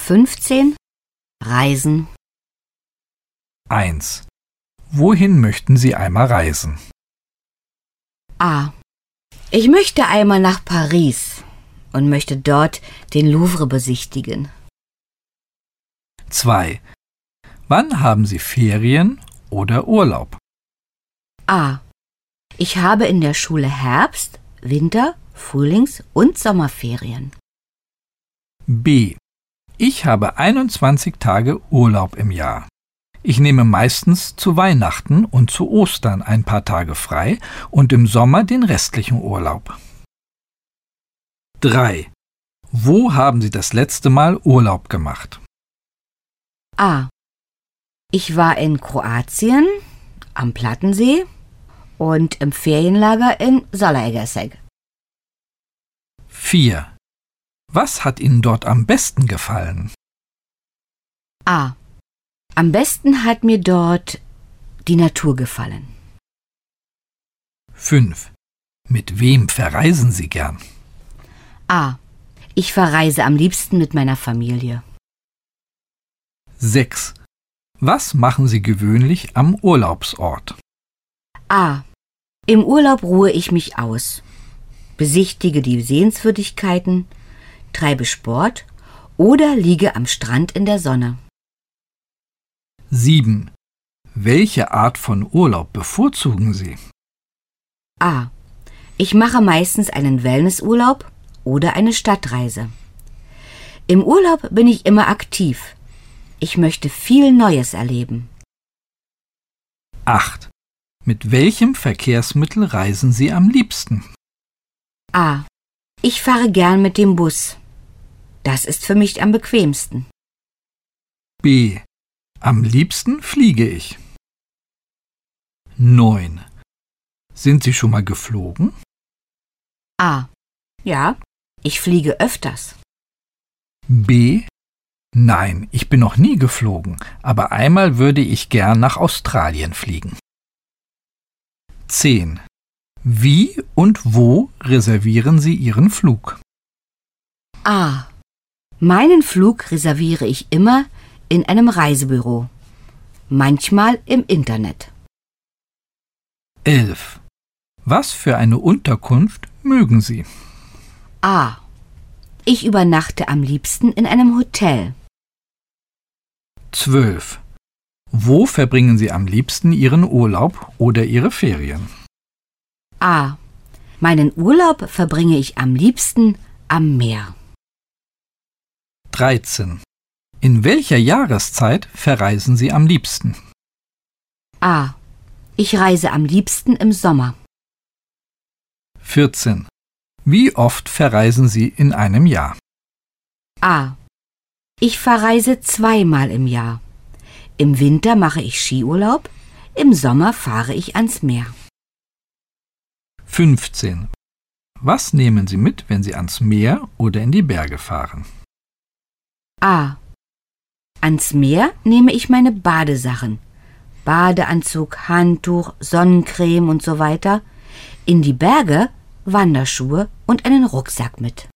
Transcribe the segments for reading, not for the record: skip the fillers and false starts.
15. Reisen. 1. Wohin möchten Sie einmal reisen? A. Ich möchte einmal nach Paris und möchte dort den Louvre besichtigen. 2. Wann haben Sie Ferien oder Urlaub? A. Ich habe in der Schule Herbst-, Winter-, Frühlings- und Sommerferien. B. Ich habe 21 Tage Urlaub im Jahr. Ich nehme meistens zu Weihnachten und zu Ostern ein paar Tage frei und im Sommer den restlichen Urlaub. 3. Wo haben Sie das letzte Mal Urlaub gemacht? A. Ich war in Kroatien, am Plattensee und im Ferienlager in Zalaegerszeg. 4. Was hat Ihnen dort am besten gefallen? A. Am besten hat mir dort die Natur gefallen. 5. Mit wem verreisen Sie gern? A. Ich verreise am liebsten mit meiner Familie. 6. Was machen Sie gewöhnlich am Urlaubsort? A. Im Urlaub ruhe ich mich aus, besichtige die Sehenswürdigkeiten, treibe Sport oder liege am Strand in der Sonne. 7. Welche Art von Urlaub bevorzugen Sie? A. Ich mache meistens einen Wellnessurlaub oder eine Stadtreise. Im Urlaub bin ich immer aktiv. Ich möchte viel Neues erleben. 8. Mit welchem Verkehrsmittel reisen Sie am liebsten? A. Ich fahre gern mit dem Bus. Das ist für mich am bequemsten. B. Am liebsten fliege ich. 9. Sind Sie schon mal geflogen? A. Ja, ich fliege öfters. B. Nein, ich bin noch nie geflogen, aber einmal würde ich gern nach Australien fliegen. 10. Wie und wo reservieren Sie Ihren Flug? A. Meinen Flug reserviere ich immer in einem Reisebüro, manchmal im Internet. 11. Was für eine Unterkunft mögen Sie? A. Ich übernachte am liebsten in einem Hotel. 12. Wo verbringen Sie am liebsten Ihren Urlaub oder Ihre Ferien? A. Meinen Urlaub verbringe ich am liebsten am Meer. 13. In welcher Jahreszeit verreisen Sie am liebsten? A. Ich reise am liebsten im Sommer. 14. Wie oft verreisen Sie in einem Jahr? A. Ich verreise 2-mal im Jahr. Im Winter mache ich Skiurlaub, im Sommer fahre ich ans Meer. 15. Was nehmen Sie mit, wenn Sie ans Meer oder in die Berge fahren? A. Ans Meer nehme ich meine Badesachen, Badeanzug, Handtuch, Sonnencreme und so weiter, in die Berge Wanderschuhe und einen Rucksack mit.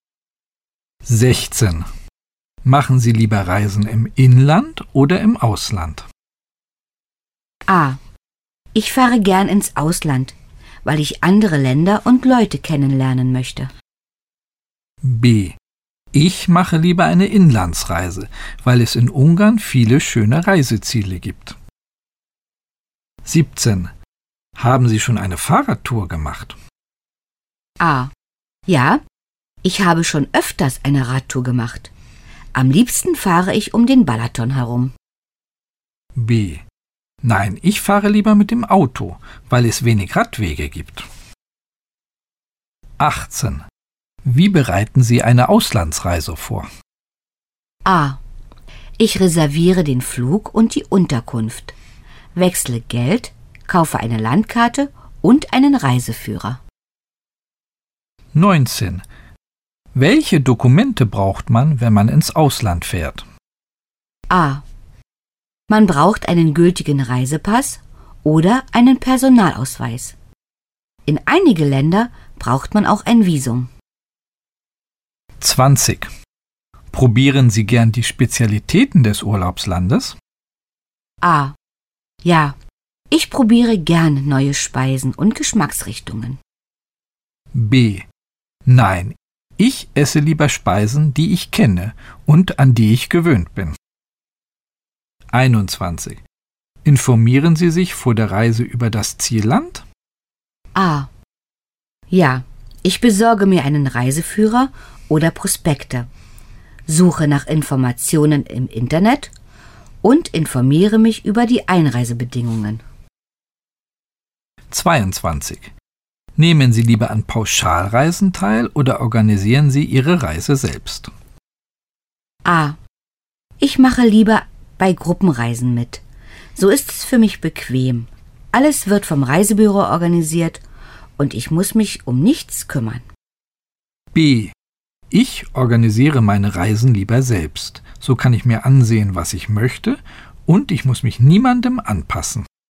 16. Machen Sie lieber Reisen im Inland oder im Ausland? A. Ich fahre gern ins Ausland, weil ich andere Länder und Leute kennenlernen möchte. B. Ich mache lieber eine Inlandsreise, weil es in Ungarn viele schöne Reiseziele gibt. 17. Haben Sie schon eine Fahrradtour gemacht? A. Ja, ich habe schon öfters eine Radtour gemacht. Am liebsten fahre ich um den Balaton herum. B. Nein, ich fahre lieber mit dem Auto, weil es wenig Radwege gibt. 18. Wie bereiten Sie eine Auslandsreise vor? A. Ich reserviere den Flug und die Unterkunft, wechsle Geld, kaufe eine Landkarte und einen Reiseführer. 19. Welche Dokumente braucht man, wenn man ins Ausland fährt? A. Man braucht einen gültigen Reisepass oder einen Personalausweis. In einige Länder braucht man auch ein Visum. 20. Probieren Sie gern die Spezialitäten des Urlaubslandes? A. Ja, ich probiere gern neue Speisen und Geschmacksrichtungen. B. Nein, ich esse lieber Speisen, die ich kenne und an die ich gewöhnt bin. 21. Informieren Sie sich vor der Reise über das Zielland? A. Ja, ich besorge mir einen Reiseführer oder Prospekte, suche nach Informationen im Internet und informiere mich über die Einreisebedingungen. 22. Nehmen Sie lieber an Pauschalreisen teil oder organisieren Sie Ihre Reise selbst? A. Ich mache lieber bei Gruppenreisen mit. So ist es für mich bequem. Alles wird vom Reisebüro organisiert und ich muss mich um nichts kümmern. B. Ich organisiere meine Reisen lieber selbst. So kann ich mir ansehen, was ich möchte, und ich muss mich niemandem anpassen.